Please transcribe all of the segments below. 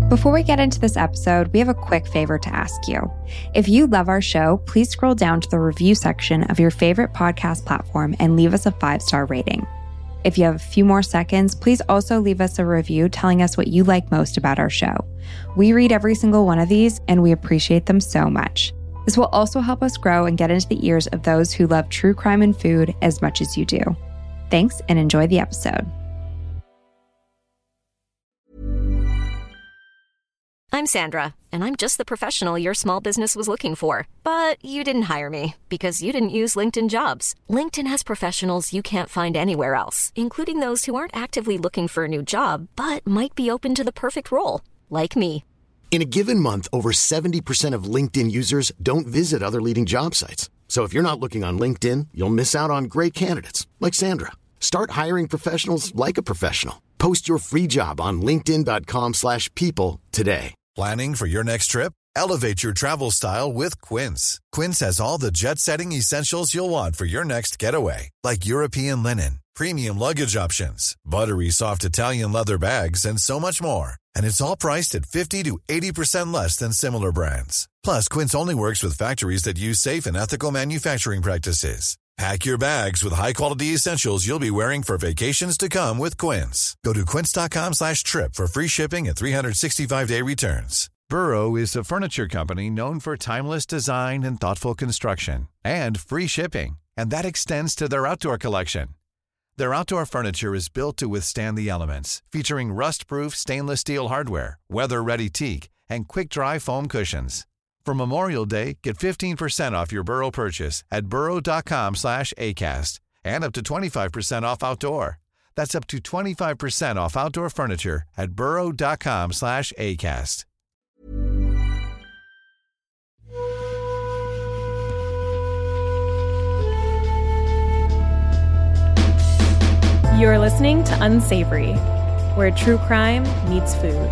Before we get into this episode, we have a quick favor to ask you. If you love our show, please scroll down to the review section of your favorite podcast platform and leave us a 5-star rating. If you have a few more seconds, please also leave us a review telling us what you like most about our show. We read every single one of these, and we appreciate them so much. This will also help us grow and get into the ears of those who love true crime and food as much as you do. Thanks, and enjoy the episode. I'm Sandra, and I'm just the professional your small business was looking for. But you didn't hire me because you didn't use LinkedIn Jobs. LinkedIn has professionals you can't find anywhere else, including those who aren't actively looking for a new job, but might be open to the perfect role, like me. In a given month, over 70% of LinkedIn users don't visit other leading job sites. So if you're not looking on LinkedIn, you'll miss out on great candidates, like Sandra. Start hiring professionals like a professional. Post your free job on linkedin.com/people today. Planning for your next trip? Elevate your travel style with Quince. Quince has all the jet-setting essentials you'll want for your next getaway, like European linen, premium luggage options, buttery soft Italian leather bags, and so much more. And it's all priced at 50 to 80% less than similar brands. Plus, Quince only works with factories that use safe and ethical manufacturing practices. Pack your bags with high-quality essentials you'll be wearing for vacations to come with Quince. Go to quince.com/trip for free shipping and 365-day returns. Burrow is a furniture company known for timeless design and thoughtful construction, and free shipping, and that extends to their outdoor collection. Their outdoor furniture is built to withstand the elements, featuring rust-proof stainless steel hardware, weather-ready teak, and quick-dry foam cushions. For Memorial Day, get 15% off your Burrow purchase at burrow.com/ACAST and up to 25% off outdoor. That's up to 25% off outdoor furniture at burrow.com/ACAST. You're listening to Unsavory, where true crime meets food.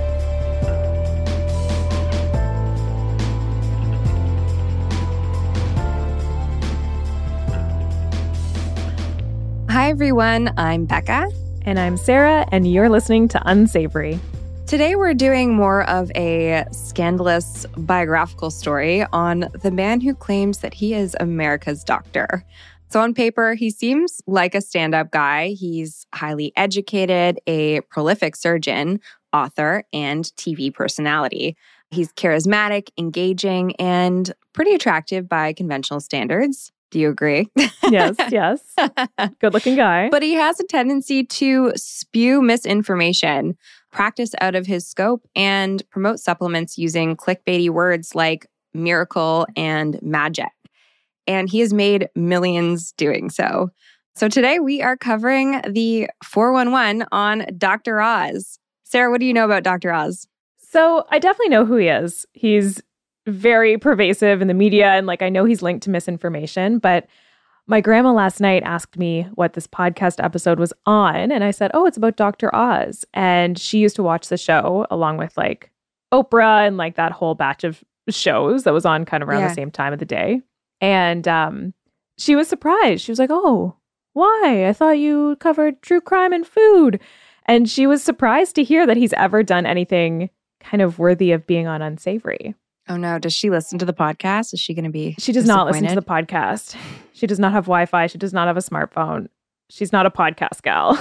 Hi, everyone. I'm Becca. And I'm Sarah, and you're listening to Unsavory. Today, we're doing more of a scandalous biographical story on the man who claims that he is America's doctor. So on paper, he seems like a stand-up guy. He's highly educated, a prolific surgeon, author, and TV personality. He's charismatic, engaging, and pretty attractive by conventional standards. Do you agree? Yes. Good-looking guy. But he has a tendency to spew misinformation, practice out of his scope, and promote supplements using clickbaity words like miracle and magic. And he has made millions doing so. So today we are covering the 411 on Dr. Oz. Sarah, what do you know about Dr. Oz? So I definitely know who he is. He's very pervasive in the media, and I know he's linked to misinformation, but my grandma last night asked me what this podcast episode was on, and I said, oh, it's about Dr. Oz. And she used to watch the show along with Oprah and that whole batch of shows that was on kind of around the same time of the day. And she was surprised. She was like, oh, why? I thought you covered true crime and food. And she was surprised to hear that he's ever done anything kind of worthy of being on Unsavory. Oh no, does she listen to the podcast? Is she going to be She does not listen to the podcast. She does not have Wi-Fi. She does not have a smartphone. She's not a podcast gal.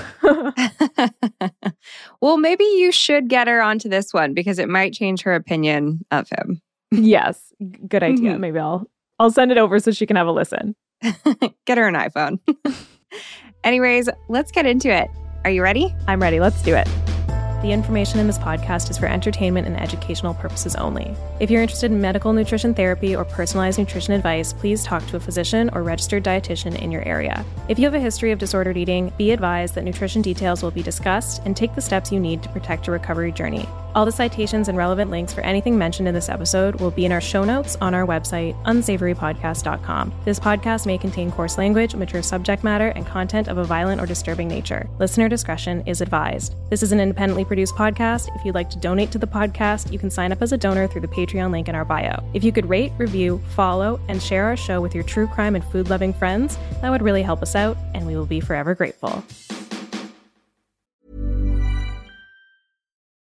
Well, maybe you should get her onto this one because it might change her opinion of him. Yes, good idea. Maybe I'll send it over so she can have a listen. Get her an iPhone. Anyways, let's get into it. Are you ready? I'm ready. Let's do it. The information in this podcast is for entertainment and educational purposes only. If you're interested in medical nutrition therapy or personalized nutrition advice, please talk to a physician or registered dietitian in your area. If you have a history of disordered eating, be advised that nutrition details will be discussed and take the steps you need to protect your recovery journey. All the citations and relevant links for anything mentioned in this episode will be in our show notes on our website, unsavorypodcast.com. This podcast may contain coarse language, mature subject matter, and content of a violent or disturbing nature. Listener discretion is advised. This is an independently produced podcast. If you'd like to donate to the podcast, you can sign up as a donor through the Patreon link in our bio. If you could rate, review, follow, and share our show with your true crime and food-loving friends, that would really help us out, and we will be forever grateful.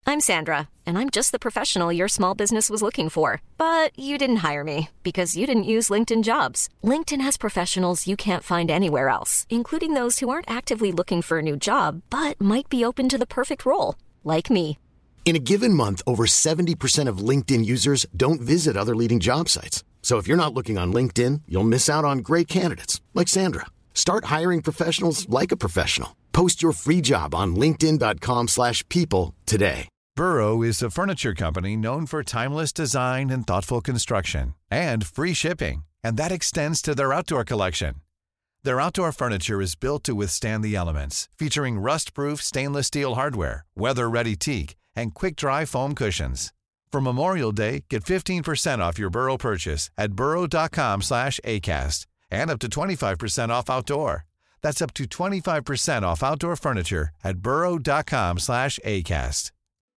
I'm Sandra, and I'm just the professional your small business was looking for. But you didn't hire me because you didn't use LinkedIn Jobs. LinkedIn has professionals you can't find anywhere else, including those who aren't actively looking for a new job, but might be open to the perfect role, like me. In a given month, over 70% of LinkedIn users don't visit other leading job sites. So if you're not looking on LinkedIn, you'll miss out on great candidates like Sandra. Start hiring professionals like a professional. Post your free job on linkedin.com/people today. Burrow is a furniture company known for timeless design and thoughtful construction and free shipping, and that extends to their outdoor collection. Their outdoor furniture is built to withstand the elements, featuring rust-proof stainless steel hardware, weather-ready teak, and quick-dry foam cushions. For Memorial Day, get 15% off your Burrow purchase at burrow.com/ACAST and up to 25% off outdoor. That's up to 25% off outdoor furniture at burrow.com/ACAST.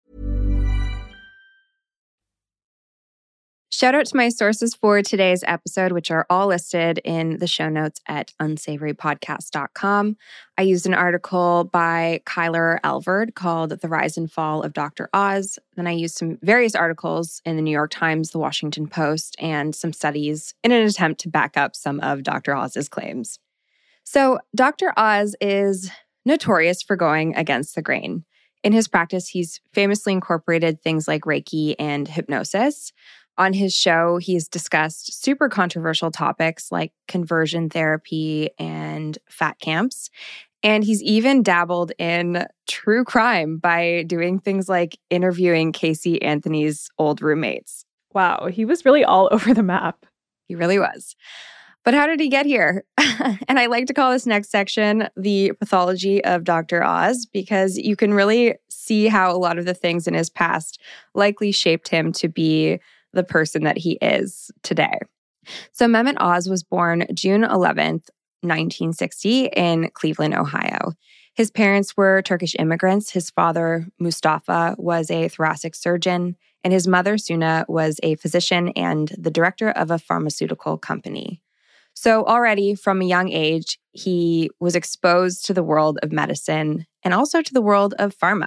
Shout out to my sources for today's episode, which are all listed in the show notes at unsavorypodcast.com. I used an article by Kyler Elverd called The Rise and Fall of Dr. Oz. Then I used some various articles in the New York Times, the Washington Post, and some studies in an attempt to back up some of Dr. Oz's claims. So Dr. Oz is notorious for going against the grain. In his practice, he's famously incorporated things like Reiki and hypnosis. On his show, he's discussed super controversial topics like conversion therapy and fat camps. And he's even dabbled in true crime by doing things like interviewing Casey Anthony's old roommates. Wow, he was really all over the map. He really was. But how did he get here? And I like to call this next section the pathology of Dr. Oz, because you can really see how a lot of the things in his past likely shaped him to be the person that he is today. So Mehmet Oz was born June 11th, 1960 in Cleveland, Ohio. His parents were Turkish immigrants. His father, Mustafa, was a thoracic surgeon, and his mother, Suna, was a physician and the director of a pharmaceutical company. So already from a young age, he was exposed to the world of medicine and also to the world of pharma.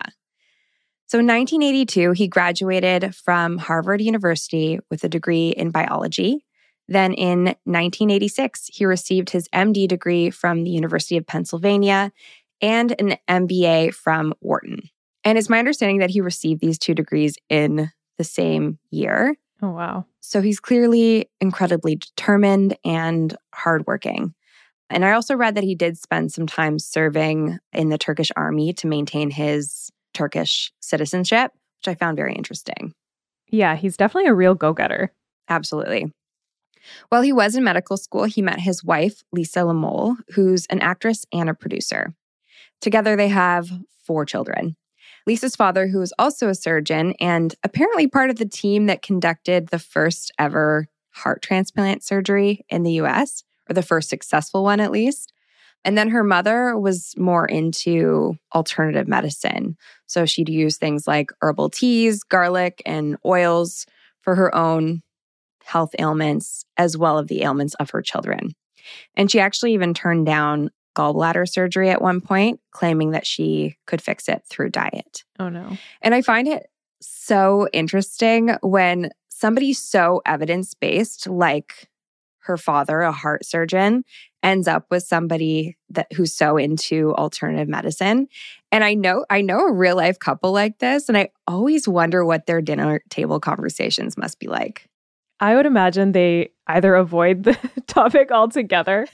So in 1982, he graduated from Harvard University with a degree in biology. Then in 1986, he received his MD degree from the University of Pennsylvania and an MBA from Wharton. And it's my understanding that he received these two degrees in the same year. Oh, wow. So he's clearly incredibly determined and hardworking. And I also read that he did spend some time serving in the Turkish army to maintain his Turkish citizenship, which I found very interesting. Yeah, he's definitely a real go-getter. Absolutely. While he was in medical school, he met his wife, Lisa Lamole, who's an actress and a producer. Together, they have 4 children. Lisa's father, who was also a surgeon and apparently part of the team that conducted the first ever heart transplant surgery in the US, or the first successful one at least. And then her mother was more into alternative medicine. So she'd use things like herbal teas, garlic, and oils for her own health ailments, as well as the ailments of her children. And she actually even turned down gallbladder surgery at one point, claiming that she could fix it through diet. Oh, no. And I find it so interesting when somebody so evidence-based, like her father, a heart surgeon, ends up with somebody who's so into alternative medicine. And I know a real life couple like this, and I always wonder what their dinner table conversations must be like. I would imagine they either avoid the topic altogether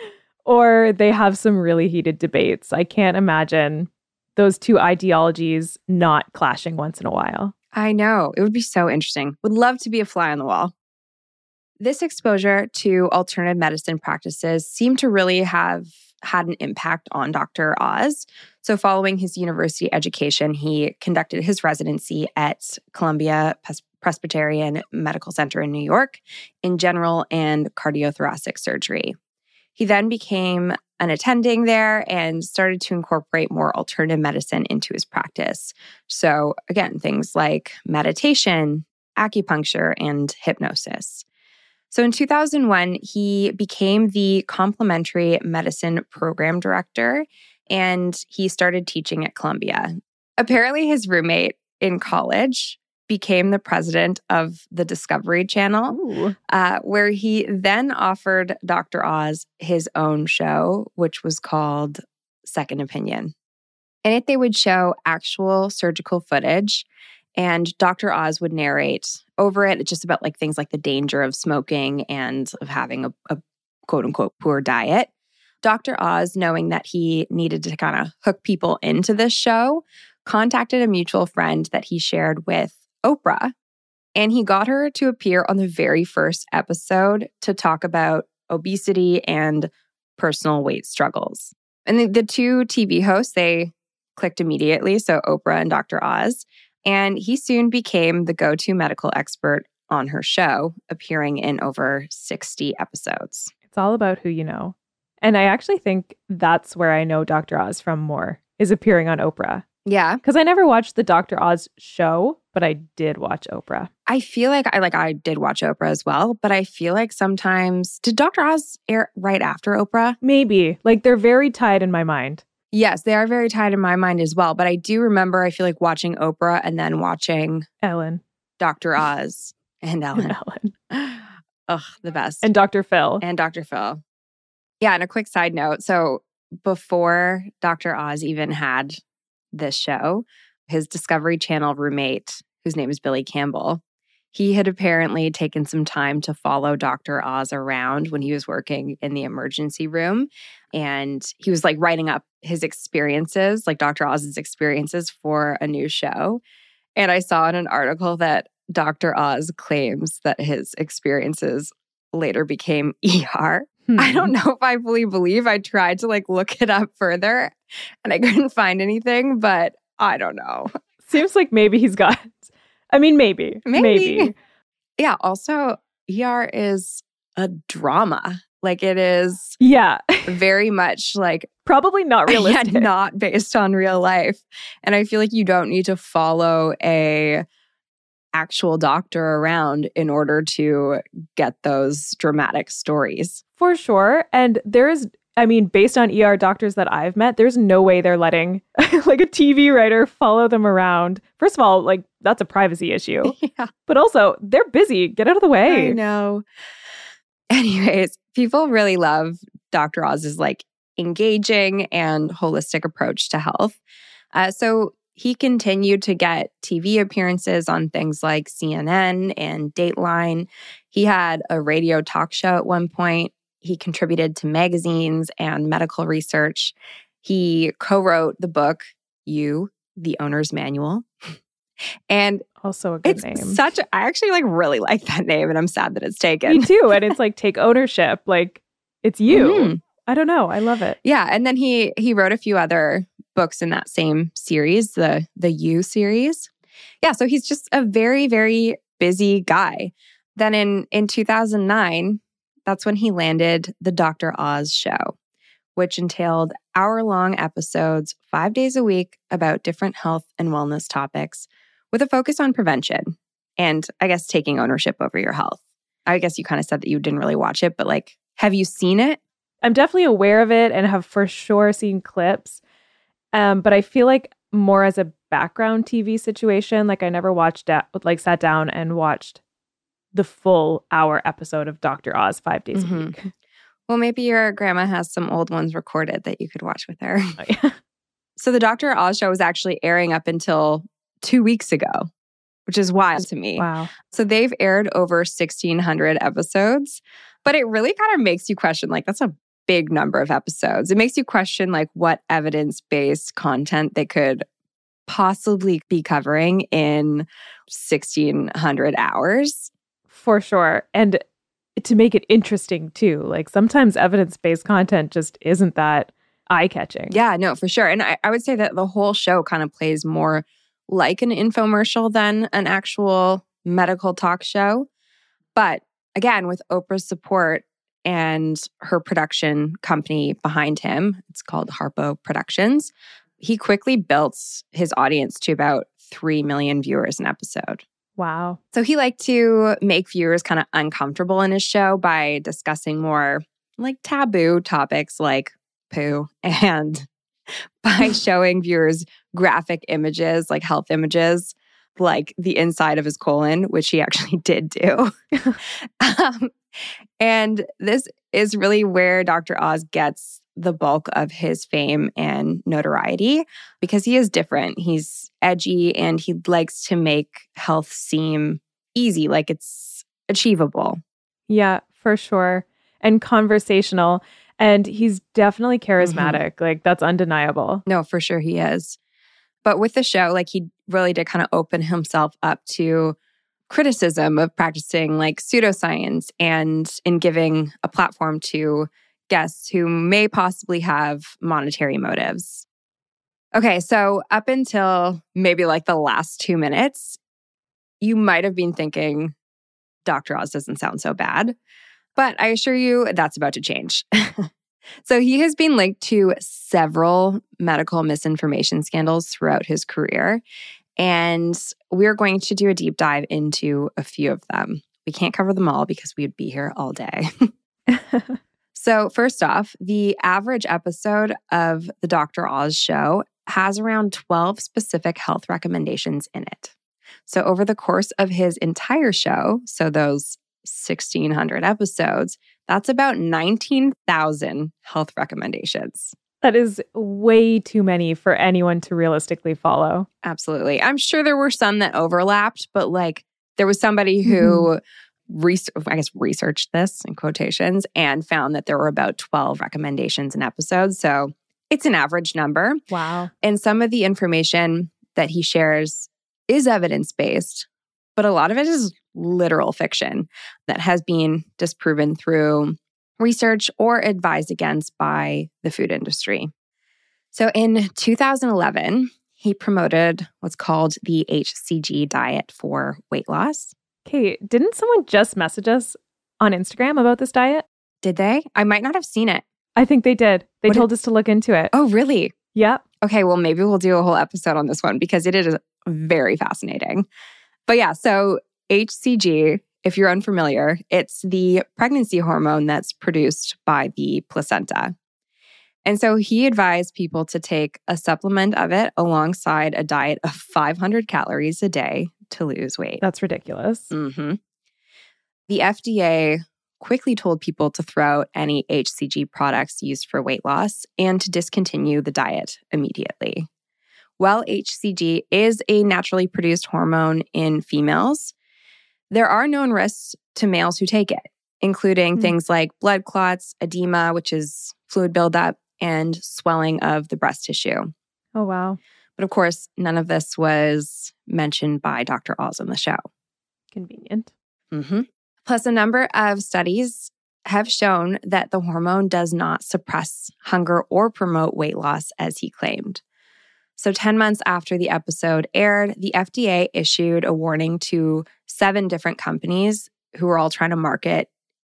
or they have some really heated debates. I can't imagine those two ideologies not clashing once in a while. I know. It would be so interesting. Would love to be a fly on the wall. This exposure to alternative medicine practices seemed to really have had an impact on Dr. Oz. So following his university education, he conducted his residency at Columbia Presbyterian Medical Center in New York in general and cardiothoracic surgery. He then became an attending there and started to incorporate more alternative medicine into his practice. So again, things like meditation, acupuncture, and hypnosis. So in 2001, he became the complementary medicine program director, and he started teaching at Columbia. Apparently, his roommate in college, became the president of the Discovery Channel, where he then offered Dr. Oz his own show, which was called Second Opinion. In it, they would show actual surgical footage, and Dr. Oz would narrate over it just about like things like the danger of smoking and of having a quote-unquote poor diet. Dr. Oz, knowing that he needed to kind of hook people into this show, contacted a mutual friend that he shared with Oprah, and he got her to appear on the very first episode to talk about obesity and personal weight struggles. And the two TV hosts, they clicked immediately, so Oprah and Dr. Oz, and he soon became the go-to medical expert on her show, appearing in over 60 episodes. It's all about who you know. And I actually think that's where I know Dr. Oz from more, is appearing on Oprah. Yeah. Because I never watched the Dr. Oz show, but I did watch Oprah. I feel like I did watch Oprah as well, but I feel like sometimes, did Dr. Oz air right after Oprah? Maybe. Like they're very tied in my mind. Yes, they are very tied in my mind as well. But I do remember, I feel like watching Oprah and then watching Ellen. Dr. Oz and Ellen. Ugh, the best. And Dr. Phil. And Dr. Phil. Yeah, and a quick side note. So before Dr. Oz even had this show, his Discovery Channel roommate, whose name is Billy Campbell, he had apparently taken some time to follow Dr. Oz around when he was working in the emergency room. And he was like writing up his experiences, like Dr. Oz's experiences for a new show. And I saw in an article that Dr. Oz claims that his experiences later became ER. I don't know if I fully believe. I tried to like look it up further and I couldn't find anything, but I don't know. Seems like maybe he's got, I mean, maybe. Yeah. Also, ER is a drama. Like it is very much like probably not realistic. Not based on real life. And I feel like you don't need to follow a actual doctor around in order to get those dramatic stories. For sure. And there is, I mean, based on ER doctors that I've met, there's no way they're letting like a TV writer follow them around. First of all, like that's a privacy issue. Yeah. But also, they're busy. Get out of the way. I know. Anyways, people really love Dr. Oz's like engaging and holistic approach to health. So he continued to get TV appearances on things like CNN and Dateline. He had a radio talk show at one point. He contributed to magazines and medical research. He co-wrote the book, You, the Owner's Manual. And also a good name. I actually like really like that name and I'm sad that it's taken. Me too. And it's like take ownership. Like it's you. Mm-hmm. I don't know. I love it. Yeah. And then he wrote a few other books in that same series, the You series. Yeah. So he's just a very, very busy guy. Then in 2009, that's when he landed the Dr. Oz show, which entailed hour-long episodes 5 days a week about different health and wellness topics with a focus on prevention and I guess taking ownership over your health. I guess you kind of said that you didn't really watch it, but like, have you seen it? I'm definitely aware of it and have for sure seen clips. But I feel like more as a background TV situation, like I never sat down and watched the full hour episode of Dr. Oz 5 days a week. Well, maybe your grandma has some old ones recorded that you could watch with her. Oh, yeah. So the Dr. Oz show was actually airing up until 2 weeks ago, which is wild to me. Wow. So they've aired over 1,600 episodes, but it really kind of makes you question, like, that's a big number of episodes. It makes you question, like, what evidence-based content they could possibly be covering in 1,600 hours. For sure. And to make it interesting too. Like sometimes evidence-based content just isn't that eye-catching. Yeah, no, for sure. And I would say that the whole show kind of plays more like an infomercial than an actual medical talk show. But again, with Oprah's support and her production company behind him, it's called Harpo Productions, he quickly built his audience to about 3 million viewers an episode. Wow. So he liked to make viewers kind of uncomfortable in his show by discussing more like taboo topics like poo and by showing viewers graphic images like health images like the inside of his colon, which he actually did do. And this is really where Dr. Oz gets the bulk of his fame and notoriety because he is different. He's edgy and he likes to make health seem easy, like it's achievable. Yeah, for sure. And conversational. And he's definitely charismatic. Like, that's undeniable. No, for sure he is. But with the show, like, he really did kind of open himself up to criticism of practicing like pseudoscience and in giving a platform to guests who may possibly have monetary motives. Okay, so up until maybe like the last 2 minutes, you might have been thinking, Dr. Oz doesn't sound so bad. But I assure you that's about to change. So he has been linked to several medical misinformation scandals throughout his career. And we're going to do a deep dive into a few of them. We can't cover them all because we'd be here all day. So first off, the average episode of the Dr. Oz show has around 12 specific health recommendations in it. So over the course of his entire show, so those 1,600 episodes, that's about 19,000 health recommendations. That is way too many for anyone to realistically follow. Absolutely. I'm sure there were some that overlapped, but like there was somebody who researched this in quotations and found that there were about 12 recommendations an episode. So it's an average number. Wow. And some of the information that he shares is evidence-based, but a lot of it is literal fiction that has been disproven through research or advised against by the food industry. So in 2011, he promoted what's called the HCG diet for weight loss. Okay, didn't someone just message us on Instagram about this diet? Did they? I might not have seen it. I think they did. They told us to look into it. Oh, really? Yep. Okay, well, maybe we'll do a whole episode on this one because it is very fascinating. But yeah, so HCG, if you're unfamiliar, it's the pregnancy hormone that's produced by the placenta. And so he advised people to take a supplement of it alongside a diet of 500 calories a day to lose weight. That's ridiculous. Mm-hmm. The FDA quickly told people to throw out any HCG products used for weight loss and to discontinue the diet immediately. While HCG is a naturally produced hormone in females, there are known risks to males who take it, including things like blood clots, edema, which is fluid buildup, and swelling of the breast tissue. Oh, wow. But of course, none of this was mentioned by Dr. Oz on the show. Convenient. Mm-hmm. Plus, a number of studies have shown that the hormone does not suppress hunger or promote weight loss as he claimed. So 10 months after the episode aired, the FDA issued a warning to 7 different companies who were all trying to market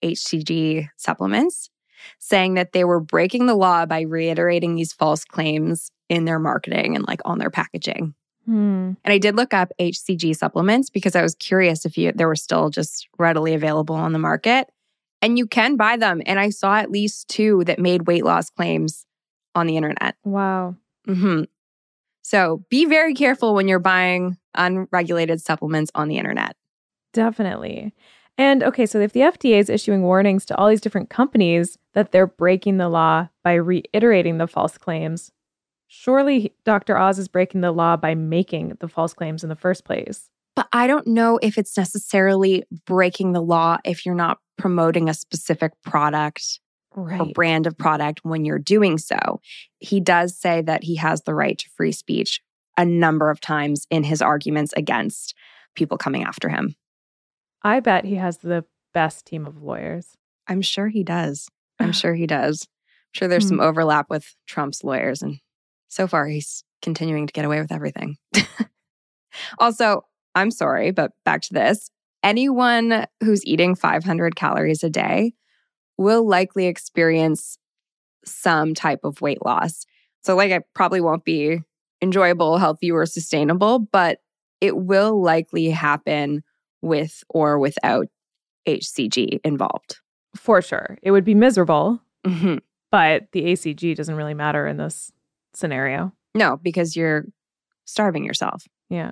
HCG supplements, saying that they were breaking the law by reiterating these false claims in their marketing and like on their packaging. And I did look up HCG supplements because I was curious if they were still just readily available on the market. And you can buy them. And I saw at least 2 that made weight loss claims on the internet. Wow. Mm-hmm. So be very careful when you're buying unregulated supplements on the internet. Definitely. And okay, so if the FDA is issuing warnings to all these different companies that they're breaking the law by reiterating the false claims, surely Dr. Oz is breaking the law by making the false claims in the first place. But I don't know if it's necessarily breaking the law if you're not promoting a specific product or brand of product when you're doing so. He does say that he has the right to free speech a number of times in his arguments against people coming after him. I bet he has the best team of lawyers. I'm sure he does. I'm sure there's some overlap with Trump's lawyers, and so far he's continuing to get away with everything. Also, I'm sorry, but back to this. Anyone who's eating 500 calories a day will likely experience some type of weight loss. So like it probably won't be enjoyable, healthy, or sustainable, but it will likely happen with or without HCG involved. For sure. It would be miserable, but the HCG doesn't really matter in this scenario. No, because you're starving yourself. Yeah.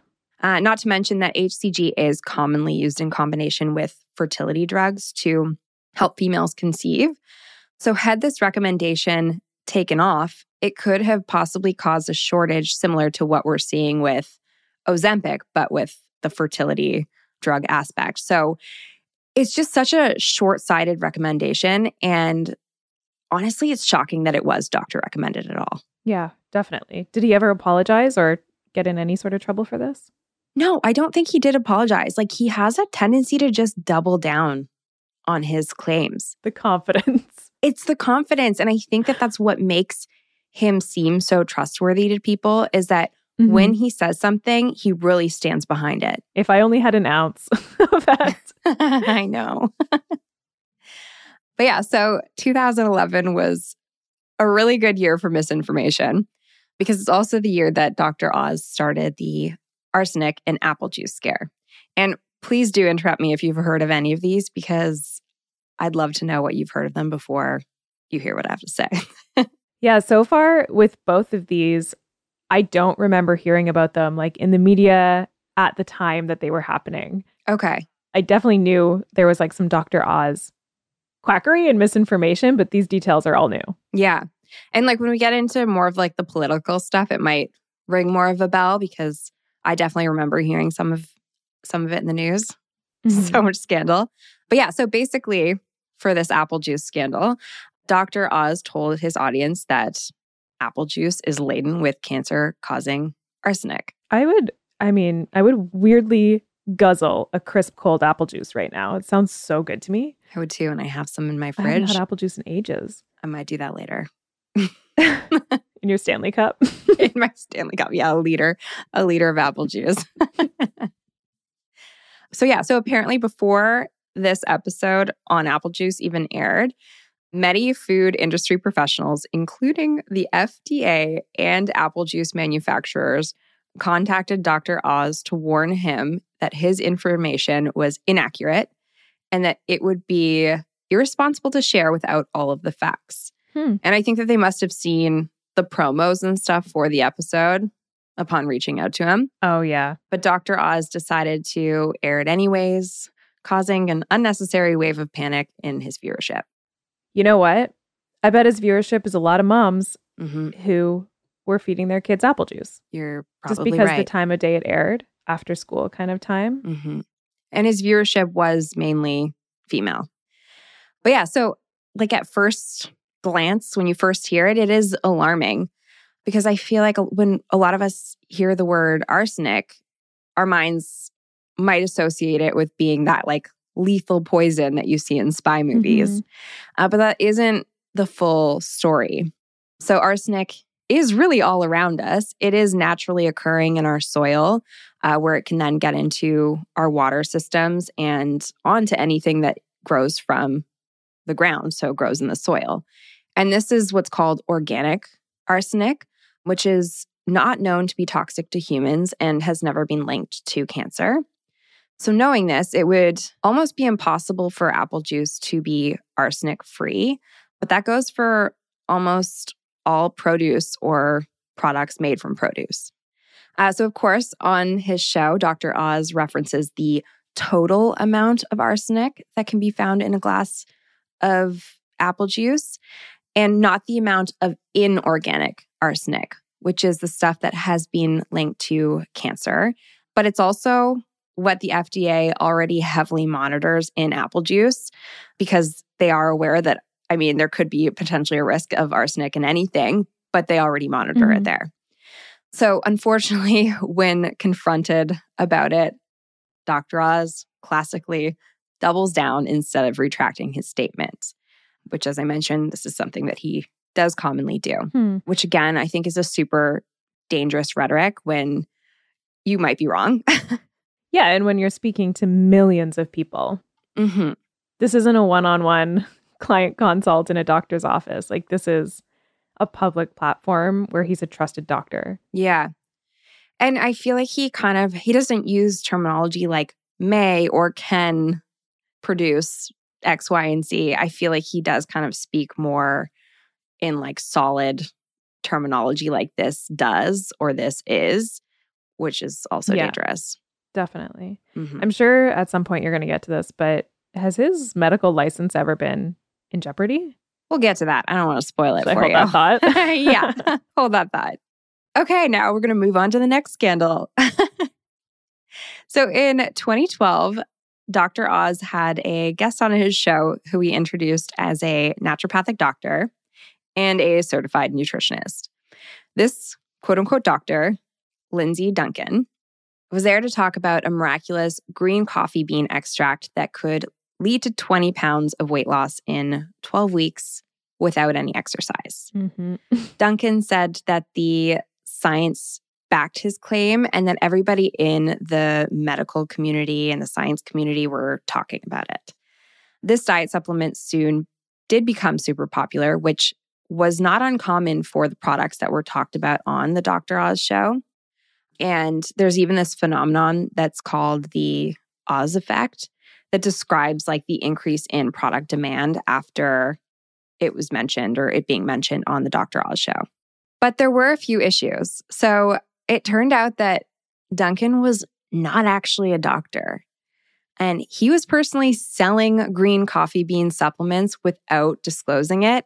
Not to mention that HCG is commonly used in combination with fertility drugs to help females conceive. So had this recommendation taken off, it could have possibly caused a shortage similar to what we're seeing with Ozempic, but with the fertility drug aspect. So it's just such a short-sighted recommendation. And honestly, it's shocking that it was doctor recommended at all. Yeah, definitely. Did he ever apologize or get in any sort of trouble for this? No, I don't think he did apologize. Like, he has a tendency to just double down on his claims. The confidence. It's the confidence. And I think that that's what makes him seem so trustworthy to people, is that when he says something, he really stands behind it. If I only had an ounce of that. I know. But yeah, so 2011 was a really good year for misinformation because it's also the year that Dr. Oz started the arsenic in apple juice scare. And please do interrupt me if you've heard of any of these, because I'd love to know what you've heard of them before you hear what I have to say. Yeah, so far with both of these, I don't remember hearing about them like in the media at the time that they were happening. Okay. I definitely knew there was like some Dr. Oz quackery and misinformation, but these details are all new. Yeah. And like when we get into more of like the political stuff, it might ring more of a bell because I definitely remember hearing some of it in the news. So much scandal. But yeah, so basically for this apple juice scandal, Dr. Oz told his audience that apple juice is laden with cancer-causing arsenic. I would weirdly guzzle a crisp cold apple juice right now. It sounds so good to me. I would too, and I have some in my I fridge. haven't had apple juice in ages. I might do that later. In your Stanley Cup? In my Stanley Cup, yeah, a liter of apple juice. So apparently before this episode on apple juice even aired, many food industry professionals, including the FDA and apple juice manufacturers, contacted Dr. Oz to warn him that his information was inaccurate and that it would be irresponsible to share without all of the facts. And I think that they must have seen the promos and stuff for the episode upon reaching out to him. Oh, yeah. But Dr. Oz decided to air it anyways, causing an unnecessary wave of panic in his viewership. You know what? I bet his viewership is a lot of moms who were feeding their kids apple juice. You're probably just because right. the time of day it aired, after school kind of time. And his viewership was mainly female. But yeah, so like at first glance, when you first hear it, it is alarming because I feel like when a lot of us hear the word arsenic, our minds might associate it with being that like lethal poison that you see in spy movies. But that isn't the full story. So arsenic is really all around us. It is naturally occurring in our soil, where it can then get into our water systems and onto anything that grows from the ground, so it grows in the soil. And this is what's called organic arsenic, which is not known to be toxic to humans and has never been linked to cancer. So knowing this, it would almost be impossible for apple juice to be arsenic-free, but that goes for almost all produce or products made from produce. So of course, on his show, Dr. Oz references the total amount of arsenic that can be found in a glass of apple juice and not the amount of inorganic arsenic, which is the stuff that has been linked to cancer. But it's also what the FDA already heavily monitors in apple juice because they are aware that, I mean, there could be potentially a risk of arsenic in anything, but they already monitor it there. So unfortunately, when confronted about it, Dr. Oz classically doubles down instead of retracting his statement, which, as I mentioned, this is something that he does commonly do, which again, I think is a super dangerous rhetoric when you might be wrong. Yeah, and when you're speaking to millions of people. This isn't a one-on-one client consult in a doctor's office. Like, this is a public platform where he's a trusted doctor. Yeah. And I feel like he doesn't use terminology like may or can produce X, Y, and Z. I feel like he does kind of speak more in like solid terminology like this does or this is, which is also dangerous. Definitely. Mm-hmm. I'm sure at some point you're going to get to this, but has his medical license ever been in jeopardy? We'll get to that. I don't want to spoil it Should for I hold that thought? Yeah, hold that thought. Okay, now we're going to move on to the next scandal. So in 2012, Dr. Oz had a guest on his show who he introduced as a naturopathic doctor and a certified nutritionist. This quote-unquote doctor, Lindsay Duncan, was there to talk about a miraculous green coffee bean extract that could lead to 20 pounds of weight loss in 12 weeks without any exercise. Mm-hmm. Duncan said that the science backed his claim and that everybody in the medical community and the science community were talking about it. This diet supplement soon did become super popular, which was not uncommon for the products that were talked about on the Dr. Oz show. And there's even this phenomenon that's called the Oz effect that describes like the increase in product demand after it was mentioned or it being mentioned on the Dr. Oz show. But there were a few issues. So it turned out that Duncan was not actually a doctor. And he was personally selling green coffee bean supplements without disclosing it.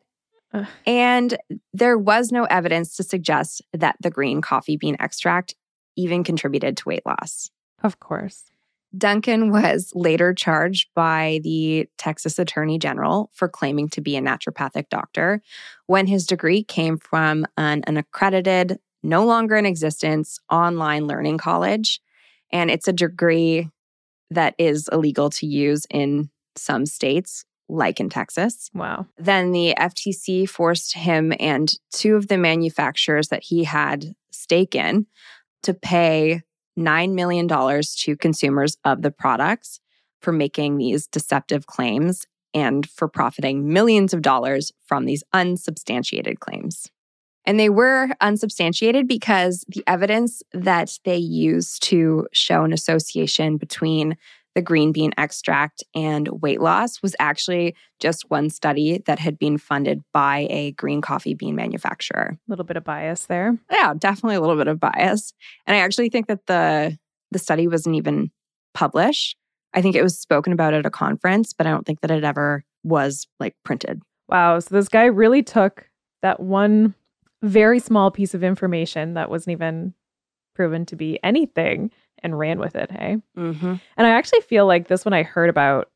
And there was no evidence to suggest that the green coffee bean extract even contributed to weight loss. Of course. Duncan was later charged by the Texas Attorney General for claiming to be a naturopathic doctor when his degree came from an accredited, no longer in existence, online learning college. And it's a degree that is illegal to use in some states, like in Texas. Wow. Then the FTC forced him and two of the manufacturers that he had stake in to pay $9 million to consumers of the products for making these deceptive claims and for profiting millions of dollars from these unsubstantiated claims. And they were unsubstantiated because the evidence that they used to show an association between the green bean extract and weight loss was actually just one study that had been funded by a green coffee bean manufacturer. A little bit of bias there. Yeah, definitely a little bit of bias. And I actually think that the study wasn't even published. I think it was spoken about at a conference, but I don't think that it ever was like printed. Wow. So this guy really took that one very small piece of information that wasn't even proven to be anything and ran with it, hey? Mm-hmm. And I actually feel like this one I heard about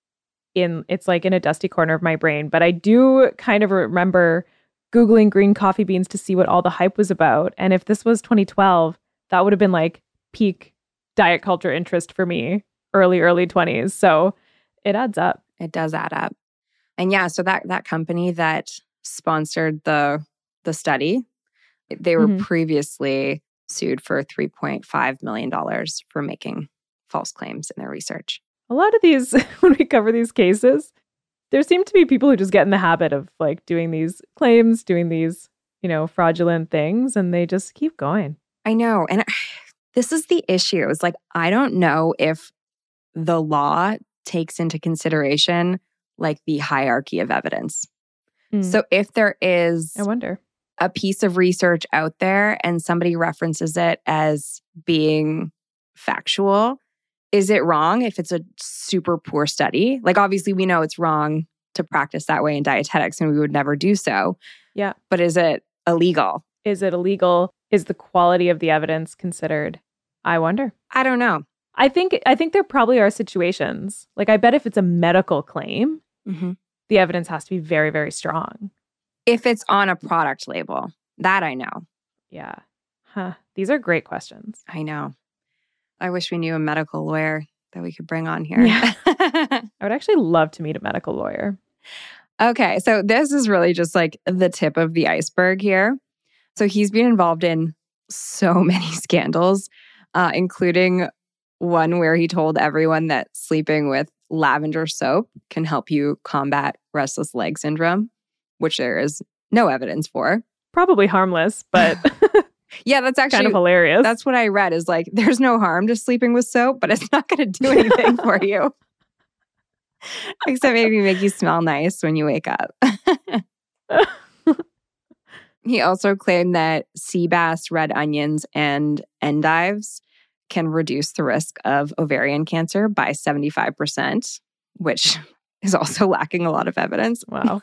it's like in a dusty corner of my brain, but I do kind of remember Googling green coffee beans to see what all the hype was about. And if this was 2012, that would have been like peak diet culture interest for me, early 20s. So it adds up. It does add up. And yeah, so that company that sponsored the study, they were previously sued for $3.5 million for making false claims in their research. A lot of these, when we cover these cases, there seem to be people who just get in the habit of like doing these claims, doing these, fraudulent things, and they just keep going. I know. And this is the issue. It's like, I don't know if the law takes into consideration like the hierarchy of evidence. So if there is, I wonder, a piece of research out there and somebody references it as being factual, is it wrong if it's a super poor study? Like, obviously, we know it's wrong to practice that way in dietetics and we would never do so. Yeah. But is it illegal? Is it illegal? Is the quality of the evidence considered? I wonder. I don't know. I think there probably are situations. Like, I bet if it's a medical claim, the evidence has to be very, very strong. If it's on a product label, that I know. Yeah. Huh. These are great questions. I know. I wish we knew a medical lawyer that we could bring on here. Yeah. I would actually love to meet a medical lawyer. Okay. So this is really just like the tip of the iceberg here. So he's been involved in so many scandals, including one where he told everyone that sleeping with lavender soap can help you combat restless leg syndrome, which there is no evidence for. Probably harmless, but yeah, that's actually kind of hilarious. That's what I read is like, there's no harm to sleeping with soap, but it's not going to do anything for you. Except maybe make you smell nice when you wake up. He also claimed that sea bass, red onions, and endives can reduce the risk of ovarian cancer by 75%, which is also lacking a lot of evidence. Wow.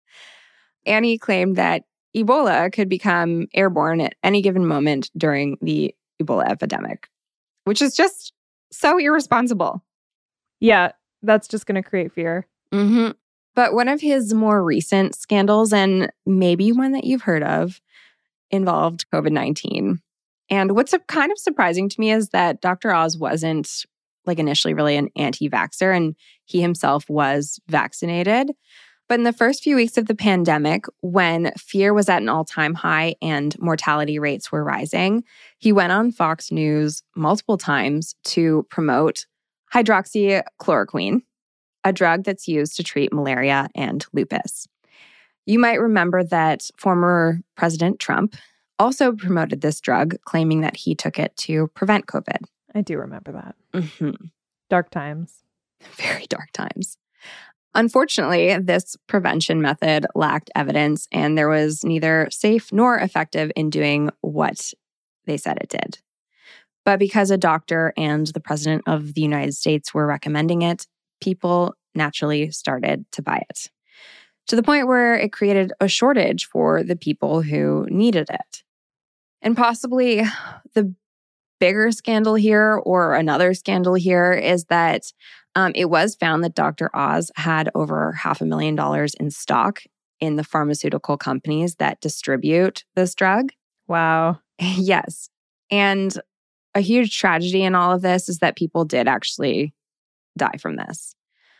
And he claimed that Ebola could become airborne at any given moment during the Ebola epidemic, which is just so irresponsible. Yeah, that's just going to create fear. Mm-hmm. But one of his more recent scandals, and maybe one that you've heard of, involved COVID-19. And what's kind of surprising to me is that Dr. Oz wasn't initially really an anti-vaxxer, and he himself was vaccinated. But in the first few weeks of the pandemic, when fear was at an all-time high and mortality rates were rising, he went on Fox News multiple times to promote hydroxychloroquine, a drug that's used to treat malaria and lupus. You might remember that former President Trump also promoted this drug, claiming that he took it to prevent COVID. I do remember that. Mm-hmm. Dark times. Very dark times. Unfortunately, this prevention method lacked evidence, and there was neither safe nor effective in doing what they said it did. But because a doctor and the president of the United States were recommending it, people naturally started to buy it, to the point where it created a shortage for the people who needed it. And possibly the bigger scandal here, or another scandal here, is that it was found that Dr. Oz had over $500,000 in stock in the pharmaceutical companies that distribute this drug. Wow. Yes. And a huge tragedy in all of this is that people did actually die from this.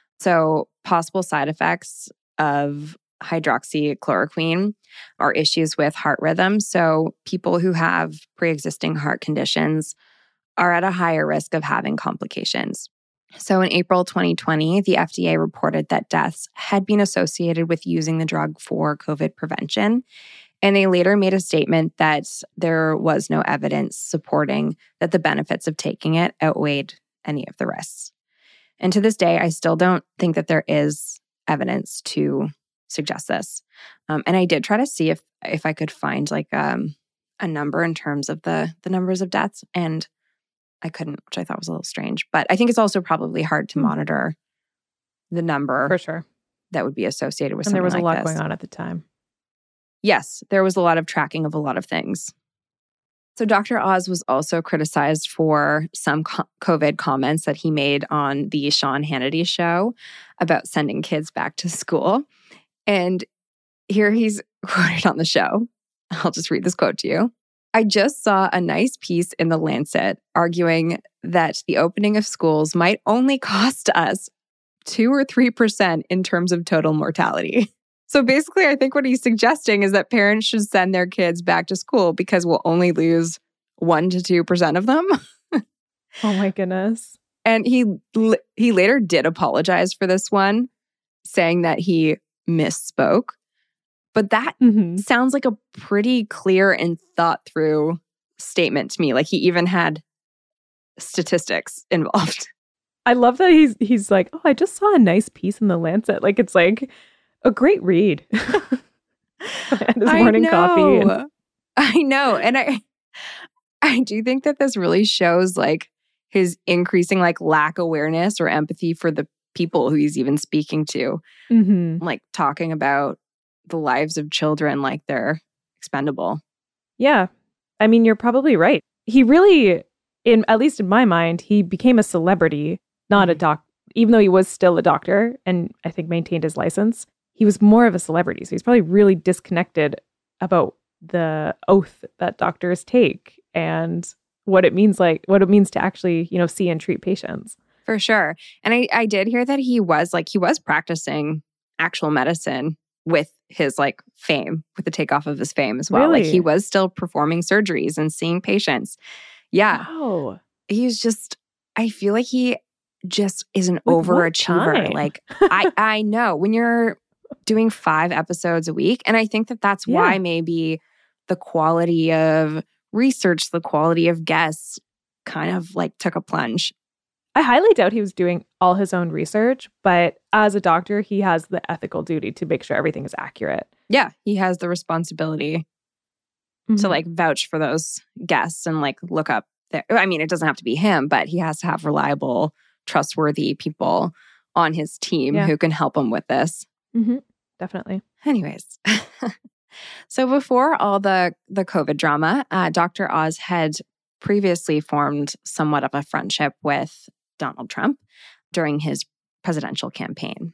So possible side effects of hydroxychloroquine are issues with heart rhythm. So people who have pre-existing heart conditions are at a higher risk of having complications. So in April 2020, the FDA reported that deaths had been associated with using the drug for COVID prevention. And they later made a statement that there was no evidence supporting that the benefits of taking it outweighed any of the risks. And to this day, I still don't think that there is evidence to suggest this. And I did try to see if I could find a number in terms of the numbers of deaths, and I couldn't, which I thought was a little strange. But I think it's also probably hard to monitor the number for sure that would be associated with and something like there was a lot this. going on at the time. Yes, there was a lot of tracking of a lot of things. So Dr. Oz was also criticized for some COVID comments that he made on the Sean Hannity show about sending kids back to school. And here he's quoted on the show. I'll just read this quote to you. "I just saw a nice piece in The Lancet arguing that the opening of schools might only cost us 2 or 3% in terms of total mortality." So basically, I think what he's suggesting is that parents should send their kids back to school because we'll only lose 1 to 2% of them. Oh my goodness. And he later did apologize for this one, saying that he misspoke. But that sounds like a pretty clear and thought through statement to me. Like he even had statistics involved. I love that he's like, oh, I just saw a nice piece in The Lancet. Like it's like a great read. And his morning coffee. I know. And I do think that this really shows like his increasing like lack awareness or empathy for the people who he's even speaking to. Like talking about the lives of children like they're expendable. Yeah. I mean, you're probably right. He really, at least in my mind, he became a celebrity, not a doc. Even though he was still a doctor and I think maintained his license, he was more of a celebrity. So he's probably really disconnected about the oath that doctors take and what it means to actually, see and treat patients. For sure. And I did hear that he was practicing actual medicine with his like fame, with the takeoff of his fame as well. Really? Like he was still performing surgeries and seeing patients. Yeah. Wow. He's just, I feel like he just is an overachiever. Like I know when you're doing 5 episodes a week, and I think that that's why maybe the quality of research, the quality of guests kind of like took a plunge. I highly doubt he was doing all his own research, but as a doctor, he has the ethical duty to make sure everything is accurate. Yeah, he has the responsibility to like vouch for those guests and like look up there. I mean, it doesn't have to be him, but he has to have reliable, trustworthy people on his team who can help him with this. Definitely. Anyways, so before all the COVID drama, Dr. Oz had previously formed somewhat of a friendship with Donald Trump during his presidential campaign.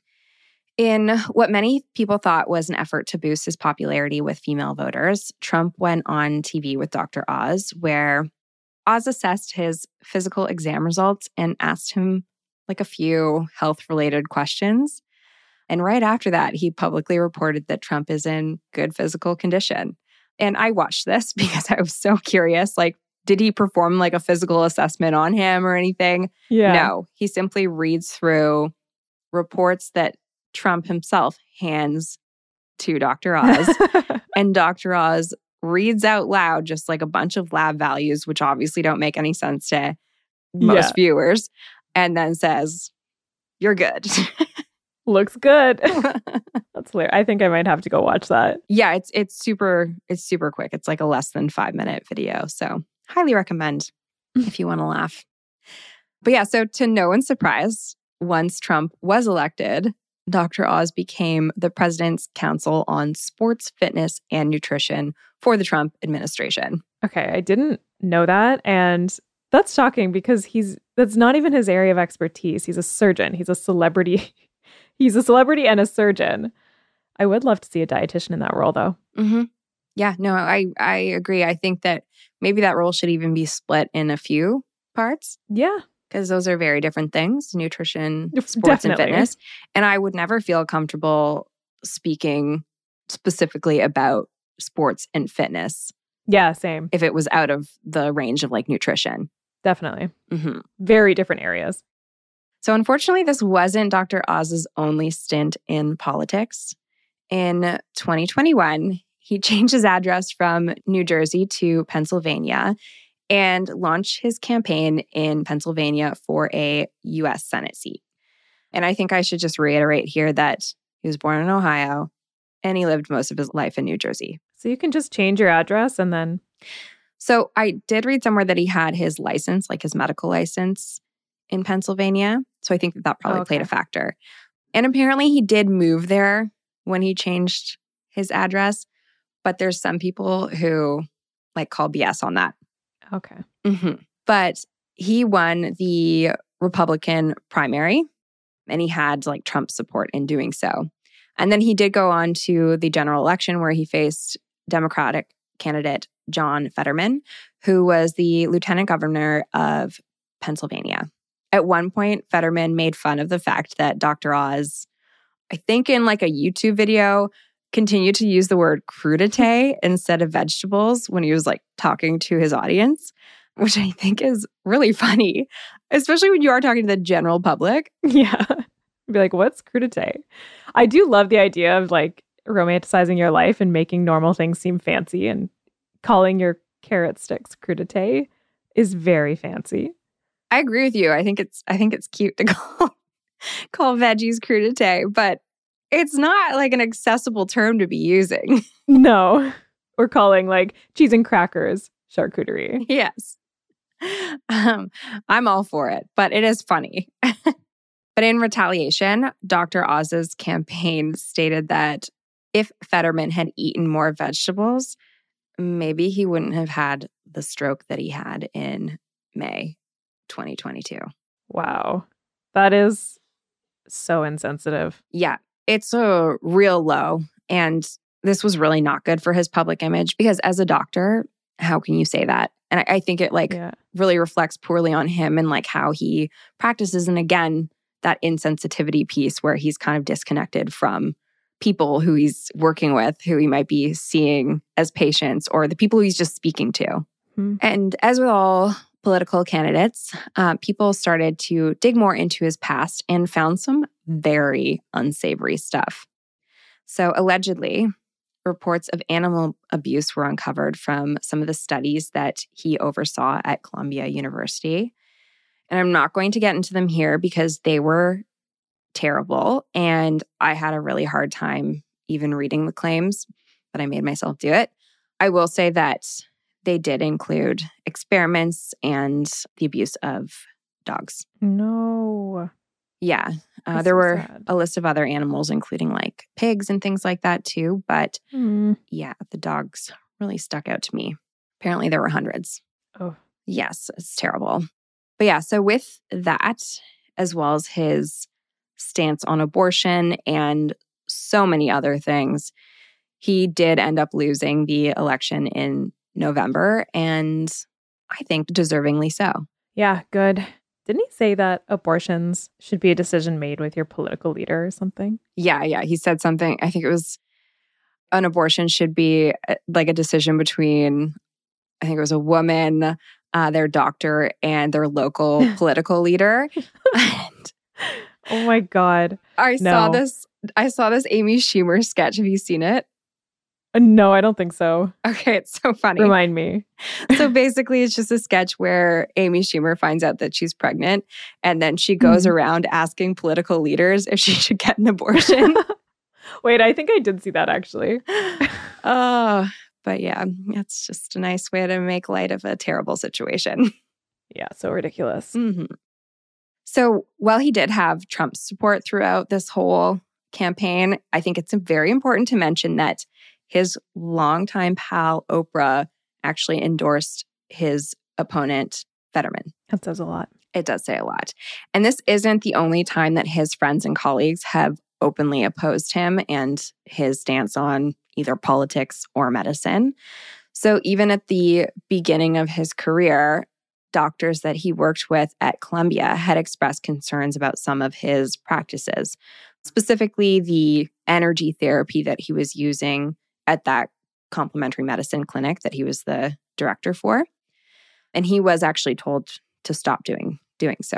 In what many people thought was an effort to boost his popularity with female voters, Trump went on TV with Dr. Oz, where Oz assessed his physical exam results and asked him like a few health-related questions. And right after that, he publicly reported that Trump is in good physical condition. And I watched this because I was so curious, like, did he perform like a physical assessment on him or anything? Yeah. No, he simply reads through reports that Trump himself hands to Dr. Oz. And Dr. Oz reads out loud just like a bunch of lab values, which obviously don't make any sense to most viewers, and then says, "You're good." Looks good. That's hilarious. I think I might have to go watch that. Yeah, it's super quick. It's like a less than 5-minute video. So highly recommend if you want to laugh. But yeah, so to no one's surprise, once Trump was elected, Dr. Oz became the president's counsel on sports, fitness, and nutrition for the Trump administration. Okay, I didn't know that. And that's shocking because that's not even his area of expertise. He's a surgeon. He's a celebrity. He's a celebrity and a surgeon. I would love to see a dietitian in that role, though. Yeah, no, I agree. I think that maybe that role should even be split in a few parts. Yeah. Because those are very different things, nutrition, sports, and fitness. And I would never feel comfortable speaking specifically about sports and fitness. Yeah, same. If it was out of the range of like nutrition. Definitely. Very different areas. So unfortunately, this wasn't Dr. Oz's only stint in politics. In 2021, he changed his address from New Jersey to Pennsylvania and launched his campaign in Pennsylvania for a U.S. Senate seat. And I think I should just reiterate here that he was born in Ohio and he lived most of his life in New Jersey. So you can just change your address and then... So I did read somewhere that he had his license, like his medical license in Pennsylvania. So I think that probably played a factor. And apparently he did move there when he changed his address. But there's some people who like call BS on that. Okay. But he won the Republican primary and he had like Trump's support in doing so. And then he did go on to the general election where he faced Democratic candidate John Fetterman, who was the lieutenant governor of Pennsylvania. At one point, Fetterman made fun of the fact that Dr. Oz, I think in like a YouTube video, continued to use the word crudité instead of vegetables when he was like talking to his audience, which I think is really funny, especially when you are talking to the general public. Yeah. Be like, what's crudité? I do love the idea of like romanticizing your life and making normal things seem fancy, and calling your carrot sticks crudité is very fancy. I agree with you. I think it's cute to call veggies crudité, but it's not like an accessible term to be using. No. Or calling like cheese and crackers charcuterie. Yes. I'm all for it, but it is funny. But in retaliation, Dr. Oz's campaign stated that if Fetterman had eaten more vegetables, maybe he wouldn't have had the stroke that he had in May 2022. Wow. That is so insensitive. Yeah, it's a real low. And this was really not good for his public image because as a doctor, how can you say that? And I think it really reflects poorly on him and like how he practices. And again, that insensitivity piece where he's kind of disconnected from people who he's working with, who he might be seeing as patients, or the people he's just speaking to. And as with all political candidates, people started to dig more into his past and found some very unsavory stuff. So allegedly, reports of animal abuse were uncovered from some of the studies that he oversaw at Columbia University. And I'm not going to get into them here because they were terrible. And I had a really hard time even reading the claims, but I made myself do it. I will say that they did include experiments and the abuse of dogs. No. Yeah. That's there so were sad. a list of other animals, including like pigs and things like that too. But yeah, the dogs really stuck out to me. Apparently there were hundreds. Oh. Yes, it's terrible. But yeah, so with that, as well as his stance on abortion and so many other things, he did end up losing the election in November, and I think deservingly so. Yeah, good. Didn't he say that abortions should be a decision made with your political leader or something? Yeah. He said something. I think it was an abortion should be like a decision between, I think it was a woman, their doctor, and their local political leader. And oh my God. I saw this Amy Schumer sketch. Have you seen it? No, I don't think so. Okay, it's so funny. Remind me. So basically, it's just a sketch where Amy Schumer finds out that she's pregnant, and then she goes around asking political leaders if she should get an abortion. Wait, I think I did see that actually. Oh, but yeah, it's just a nice way to make light of a terrible situation. Yeah, so ridiculous. Mm-hmm. So while he did have Trump's support throughout this whole campaign, I think it's very important to mention that his longtime pal, Oprah, actually endorsed his opponent, Fetterman. That says a lot. It does say a lot. And this isn't the only time that his friends and colleagues have openly opposed him and his stance on either politics or medicine. So even at the beginning of his career, doctors that he worked with at Columbia had expressed concerns about some of his practices, specifically the energy therapy that he was using at that complementary medicine clinic that he was the director for. And he was actually told to stop doing so.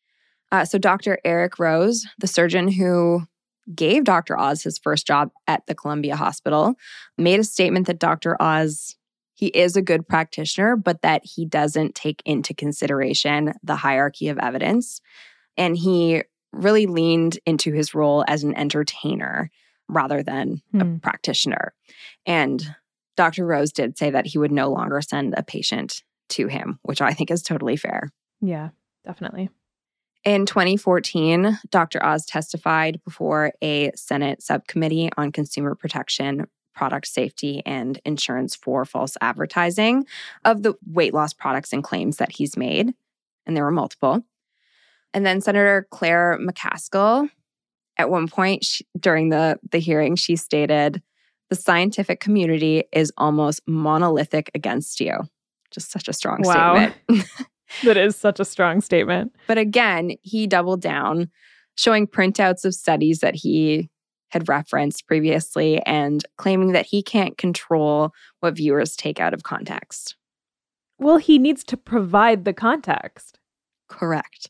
So Dr. Eric Rose, the surgeon who gave Dr. Oz his first job at the Columbia Hospital, made a statement that Dr. Oz, he is a good practitioner, but that he doesn't take into consideration the hierarchy of evidence. And he really leaned into his role as an entertainer rather than a practitioner. And Dr. Rose did say that he would no longer send a patient to him, which I think is totally fair. Yeah, definitely. In 2014, Dr. Oz testified before a Senate subcommittee on consumer protection, product safety, and insurance for false advertising of the weight loss products and claims that he's made. And there were multiple. And then Senator Claire McCaskill, at one point during the hearing, she stated, "The scientific community is almost monolithic against you." Just such a strong statement. That is such a strong statement. But again, he doubled down, showing printouts of studies that he had referenced previously and claiming that he can't control what viewers take out of context. Well, he needs to provide the context. Correct.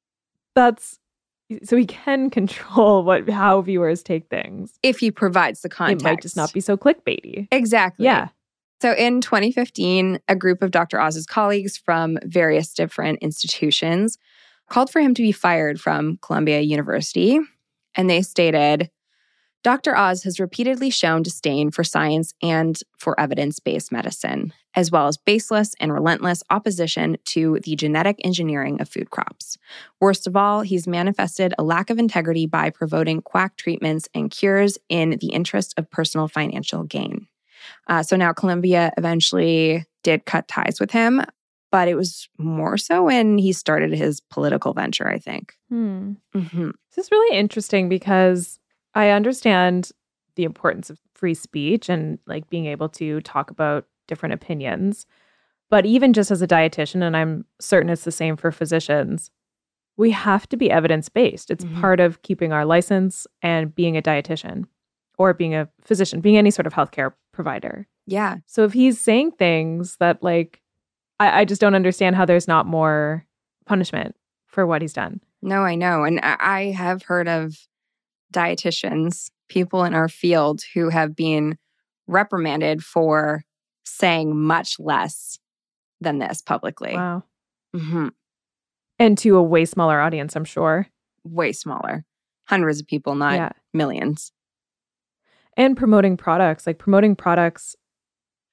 So he can control how viewers take things. If he provides the context. It might just not be so clickbaity. Exactly. Yeah. So in 2015, a group of Dr. Oz's colleagues from various different institutions called for him to be fired from Columbia University. And they stated, "Dr. Oz has repeatedly shown disdain for science and for evidence-based medicine, as well as baseless and relentless opposition to the genetic engineering of food crops. Worst of all, he's manifested a lack of integrity by promoting quack treatments and cures in the interest of personal financial gain." So now Columbia eventually did cut ties with him, but it was more so when he started his political venture, I think. This is really interesting because I understand the importance of free speech and like being able to talk about different opinions. But even just as a dietitian, and I'm certain it's the same for physicians, we have to be evidence-based. It's part of keeping our license and being a dietitian or being a physician, being any sort of healthcare provider. Yeah. So if he's saying things that like, I just don't understand how there's not more punishment for what he's done. No, I know. And I have heard of dietitians, people in our field who have been reprimanded for saying much less than this publicly. Wow. And to a way smaller audience, I'm sure. Way smaller. Hundreds of people, not millions. And promoting products.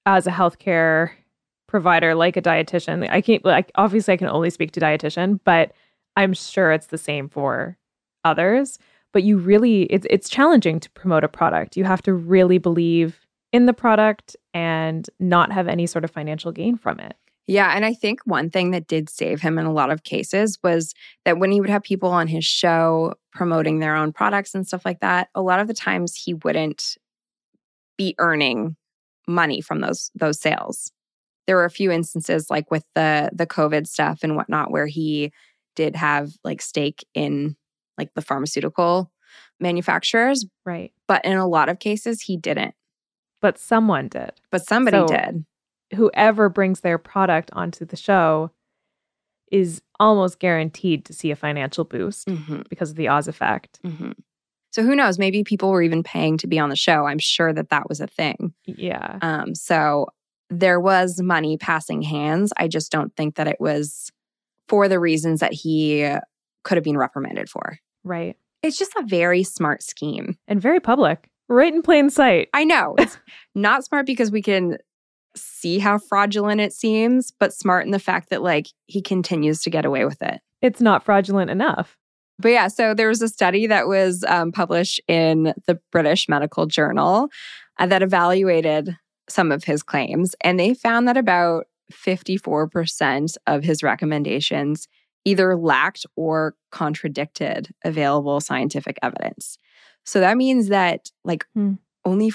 as a healthcare provider, like a dietitian, I can't, like, obviously I can only speak to dietitian, but I'm sure it's the same for others. But you really, it's challenging to promote a product. You have to really believe in the product and not have any sort of financial gain from it. Yeah. And I think one thing that did save him in a lot of cases was that when he would have people on his show promoting their own products and stuff like that, a lot of the times he wouldn't be earning money from those sales. There were a few instances like with the COVID stuff and whatnot where he did have like stake in like the pharmaceutical manufacturers. Right. But in a lot of cases, he didn't. But someone did. But somebody did. Whoever brings their product onto the show is almost guaranteed to see a financial boost because of the Oz effect. Mm-hmm. So who knows? Maybe people were even paying to be on the show. I'm sure that was a thing. Yeah. So there was money passing hands. I just don't think that it was for the reasons that he could have been reprimanded for. Right. It's just a very smart scheme. And very public. Right in plain sight. I know. It's not smart because we can see how fraudulent it seems, but smart in the fact that like he continues to get away with it. It's not fraudulent enough. But yeah, so there was a study that was published in the British Medical Journal that evaluated some of his claims, and they found that about 54% of his recommendations either lacked or contradicted available scientific evidence. So that means that like only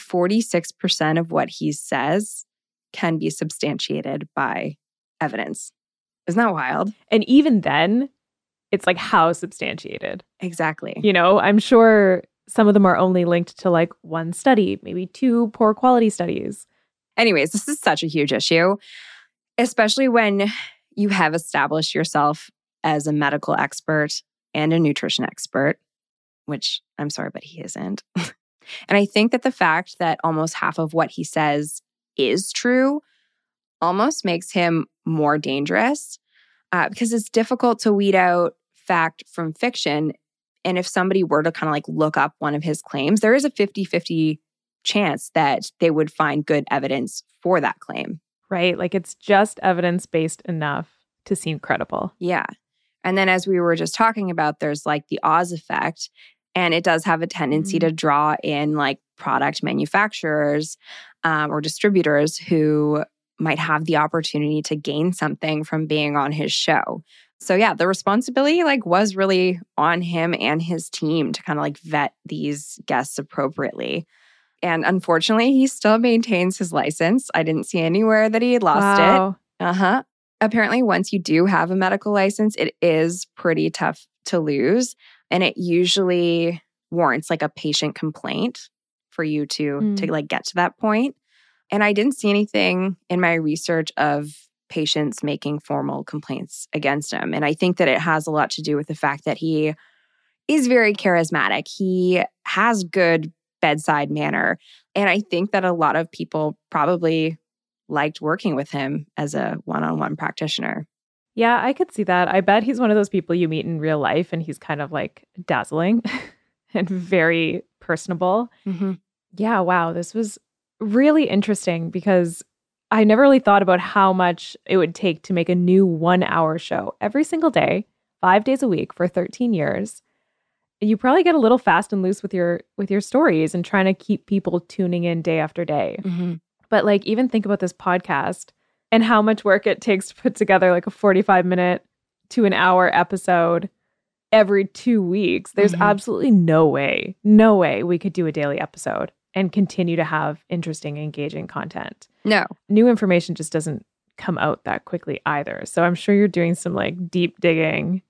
46% of what he says can be substantiated by evidence. Isn't that wild? And even then, it's like how substantiated. Exactly. You know, I'm sure some of them are only linked to like one study, maybe two poor quality studies. Anyways, this is such a huge issue, especially when you have established yourself as a medical expert and a nutrition expert, which I'm sorry, but he isn't. And I think that the fact that almost half of what he says is true almost makes him more dangerous because it's difficult to weed out fact from fiction. And if somebody were to kind of like look up one of his claims, there is a 50-50 chance that they would find good evidence for that claim. Right. Like it's just evidence-based enough to seem credible. Yeah. And then as we were just talking about, there's like the Oz effect, and it does have a tendency to draw in like product manufacturers or distributors who might have the opportunity to gain something from being on his show. So yeah, the responsibility like was really on him and his team to kind of like vet these guests appropriately. And unfortunately, he still maintains his license. I didn't see anywhere that he lost it. Apparently, once you do have a medical license, it is pretty tough to lose. And it usually warrants like a patient complaint for you to like get to that point. And I didn't see anything in my research of patients making formal complaints against him. And I think that it has a lot to do with the fact that he is very charismatic. He has good bedside manner. And I think that a lot of people probably liked working with him as a one-on-one practitioner. Yeah, I could see that. I bet he's one of those people you meet in real life and he's kind of like dazzling and very personable. Mm-hmm. Yeah, wow. This was really interesting because I never really thought about how much it would take to make a new 1-hour show every single day, 5 days a week for 13 years. You probably get a little fast and loose with your stories and trying to keep people tuning in day after day. Mm-hmm. But like even think about this podcast and how much work it takes to put together like a 45-minute to an hour episode every 2 weeks. There's absolutely no way we could do a daily episode and continue to have interesting, engaging content. No. New information just doesn't come out that quickly either. So I'm sure you're doing some like deep digging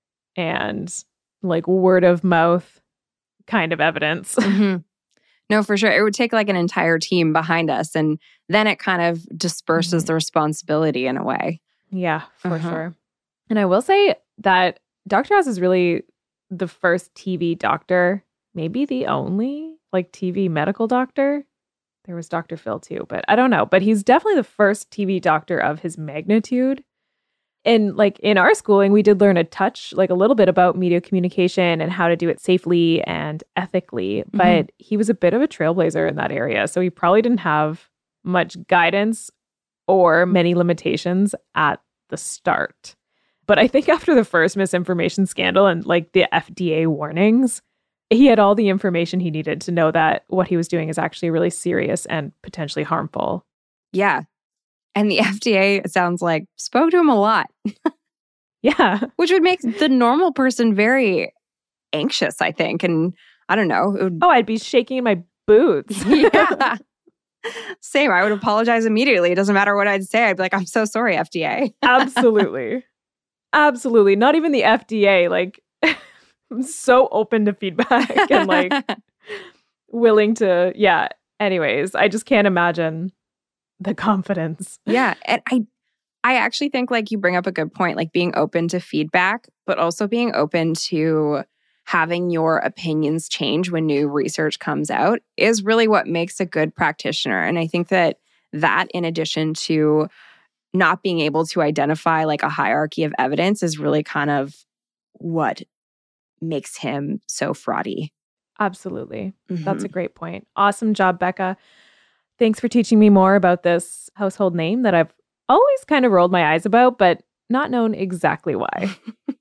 and like word of mouth kind of evidence. Mm-hmm. No, for sure. It would take like an entire team behind us, and then it kind of disperses the responsibility in a way. Yeah, for sure. And I will say that Dr. Oz is really the first TV doctor, maybe the only like TV medical doctor. There was Dr. Phil too, but I don't know. But he's definitely the first TV doctor of his magnitude. And like in our schooling, we did learn like a little bit about media communication and how to do it safely and ethically. But he was a bit of a trailblazer in that area. So he probably didn't have much guidance or many limitations at the start. But I think after the first misinformation scandal and like the FDA warnings, he had all the information he needed to know that what he was doing is actually really serious and potentially harmful. Yeah. And the FDA, it sounds like, spoke to him a lot. Yeah. Which would make the normal person very anxious, I think. And I don't know. I'd be shaking in my boots. Yeah. Same. I would apologize immediately. It doesn't matter what I'd say. I'd be like, I'm so sorry, FDA. Absolutely. Absolutely. Not even the FDA. Like, I'm so open to feedback and like willing to, yeah. Anyways, I just can't imagine the confidence. Yeah. And I actually think like you bring up a good point, like being open to feedback, but also being open to having your opinions change when new research comes out is really what makes a good practitioner. And I think that in addition to not being able to identify like a hierarchy of evidence is really kind of what makes him so fraudy. Absolutely. That's a great point. Awesome job, Becca. Thanks for teaching me more about this household name that I've always kind of rolled my eyes about, but not known exactly why.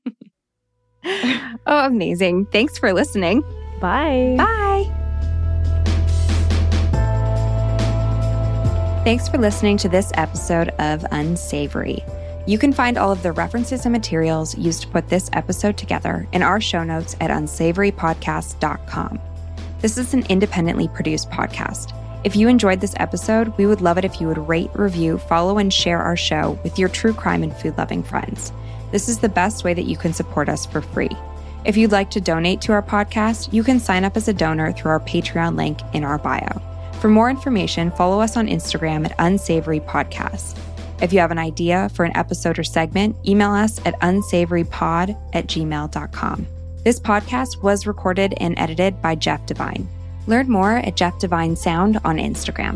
Oh, amazing. Thanks for listening. Bye. Bye. Thanks for listening to this episode of Unsavory. You can find all of the references and materials used to put this episode together in our show notes at unsavorypodcast.com. This is an independently produced podcast. If you enjoyed this episode, we would love it if you would rate, review, follow, and share our show with your true crime and food-loving friends. This is the best way that you can support us for free. If you'd like to donate to our podcast, you can sign up as a donor through our Patreon link in our bio. For more information, follow us on Instagram at Unsavory Podcast. If you have an idea for an episode or segment, email us at unsavorypod@gmail.com. This podcast was recorded and edited by Jeff Devine. Learn more at Jeff Devine Sound on Instagram.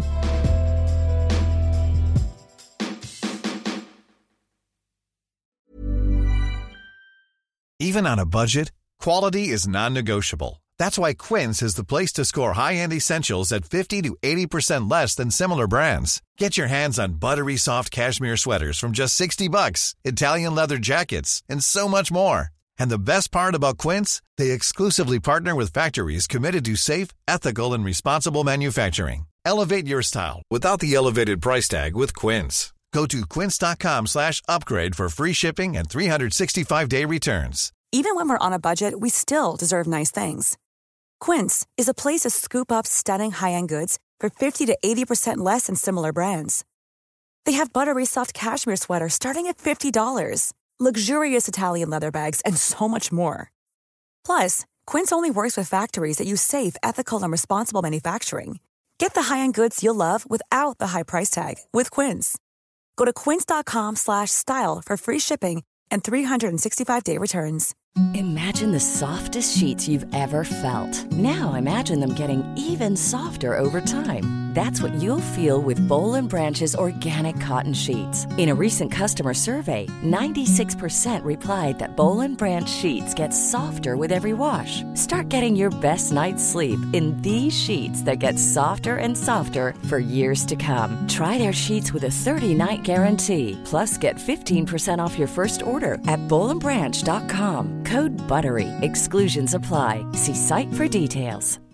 Even on a budget, quality is non-negotiable. That's why Quince is the place to score high-end essentials at 50 to 80% less than similar brands. Get your hands on buttery soft cashmere sweaters from just $60, Italian leather jackets, and so much more. And the best part about Quince, they exclusively partner with factories committed to safe, ethical, and responsible manufacturing. Elevate your style without the elevated price tag with Quince. Go to quince.com/upgrade for free shipping and 365-day returns. Even when we're on a budget, we still deserve nice things. Quince is a place to scoop up stunning high-end goods for 50 to 80% less than similar brands. They have buttery soft cashmere sweaters starting at $50, luxurious Italian leather bags, and so much more. Plus, Quince only works with factories that use safe, ethical, and responsible manufacturing. Get the high-end goods you'll love without the high price tag with Quince. Go to quince.com/style for free shipping and 365-day returns. Imagine the softest sheets you've ever felt. Now imagine them getting even softer over time. That's what you'll feel with Boll & Branch's organic cotton sheets. In a recent customer survey, 96% replied that Boll & Branch sheets get softer with every wash. Start getting your best night's sleep in these sheets that get softer and softer for years to come. Try their sheets with a 30-night guarantee. Plus, get 15% off your first order at bollandbranch.com. Code BUTTERY. Exclusions apply. See site for details.